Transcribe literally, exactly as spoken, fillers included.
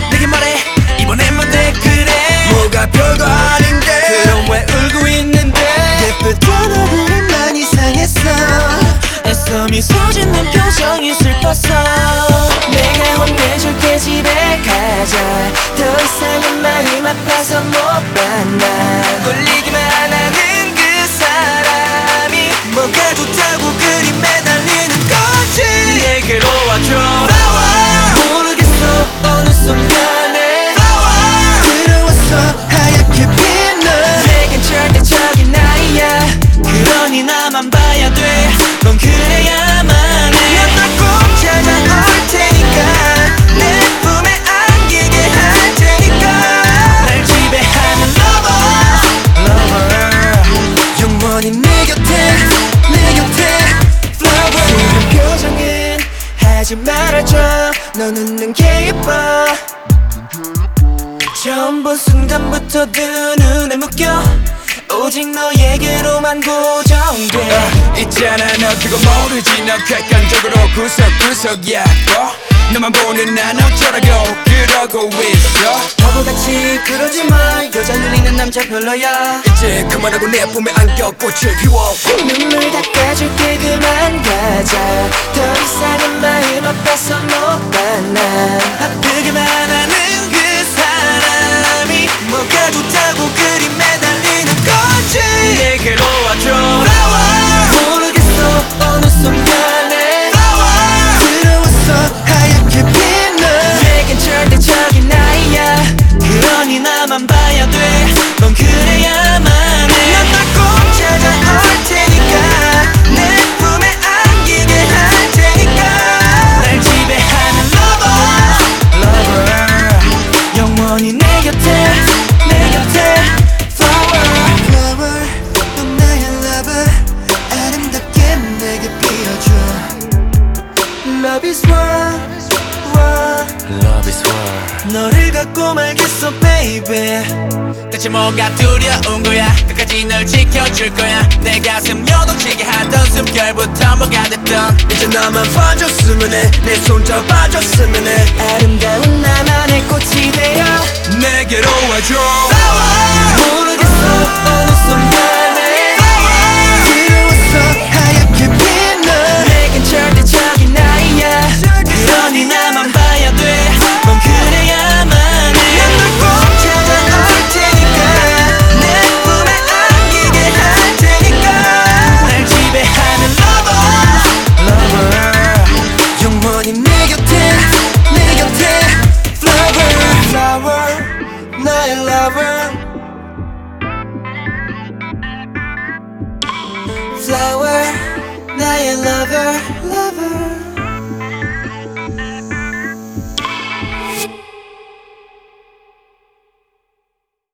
내게 말해 이번엔 뭔데 그래 뭐가 별거 아닌데 그럼 왜 울고 있는데 예쁘던 얼굴만 이상했어 애써 미소 짓는 표정이 슬펐어 내가 혼내줄게 집에 가자 더 이상은 마음 아파서 못 만나 꼴리기만 하는 그 사람이 뭐가 좋다고 그리 매달리는 거지 내게로 와줘 모르겠어 어느 순간에 들어왔어 하얗게 빛나 내겐 절대적인 나이야 그러니 나만 봐야 돼넌 그래야만 해넌 꼭 찾아올 테니까 내 품에 안기게 할 테니까 날 지배하는 lover lover 영원히 내 곁에 내 곁에 flower 그 표정은 하지 말아줘 너 웃는 게 예뻐 처음 본 순간부터 두 눈에 묶여 오직 너에게로만 고정돼 uh, 있잖아 너 그거 모르지 너 객관적으로 구석구석이야 어? 너만 보는 난 어쩌라고 그러고 있어 바보같이 그러지 마 여자 눌리는 남자 별로야 이제 그만하고 내 품에 안겨 꽃을 피워 눈물 닦아줄게 그만 가자 더 이상은 마음 아파서 못 만나 아프기만 하는 그 사람이 뭐가 좋다고 그리 매달리는 거지 내게로 와줘 모르겠어 어느 순간에 들어왔어 하얗게 빛나 내겐 절대적인 나이야 그러니 나만 봐야 돼넌 그래야만 해넌 꼭 찾아올 테니까 내 품에 안기게 할 테니까 날 지배하는 lover lover 영원히 내 곁에 내 곁에 flower flower 넌 나의 lover 아름답게 내게 피어줘 Love is war war Love is war 너를 갖고 말겠어 baby 대체 뭐가 두려운 거야 끝까지 널 지켜줄 거야 내 가슴 요동치게 하던 숨결부터 뭐가 됐던 이제 나만 봐줬으면 해내 손 잡아줬으면 해 아름다운 나만의 꽃이 되어 내게로 와줘 모르겠어 어느 순간에 들어왔어 하얗게 빛나 내겐 절대적인 나이야 그러니 나만 봐야 돼넌 그래야만 해넌꼭 찾아올 테니까 내 품에 안기게 할 테니까 날 지배하는 lover lover 영원히 내 곁에 내 곁에 flower flower 나의 lover flower 나의 lover lover